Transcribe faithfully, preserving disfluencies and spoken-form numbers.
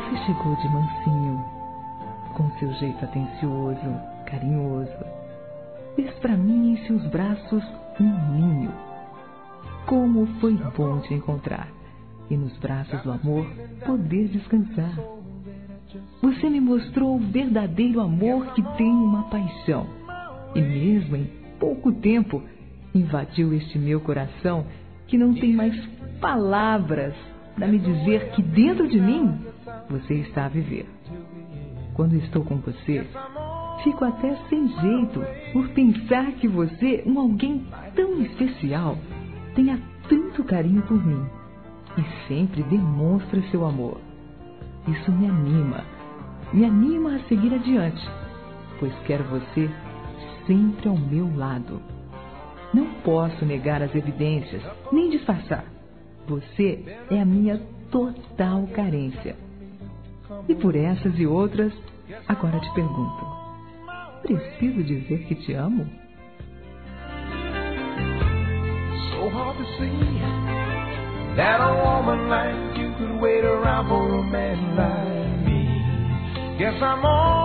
Você chegou de mansinho, com seu jeito atencioso, carinhoso. Fez pra mim em seus braços um ninho. Como foi bom te encontrar e nos braços do amor poder descansar. Você me mostrou o verdadeiro amor que tem uma paixão. E mesmo em pouco tempo invadiu este meu coração que não tem mais palavras para me dizer que dentro de mim você está a viver. Quando estou com você, fico até sem jeito por pensar que você, um alguém tão especial, tenha tanto carinho por mim e sempre demonstra seu amor. Isso me anima, me anima a seguir adiante, pois quero você sempre ao meu lado. Não posso negar as evidências, nem disfarçar. Você é a minha total carência. E por essas e outras, agora te pergunto: preciso dizer que te amo? So hard to see that a woman like you could wait around for a man like me. Guess I'm all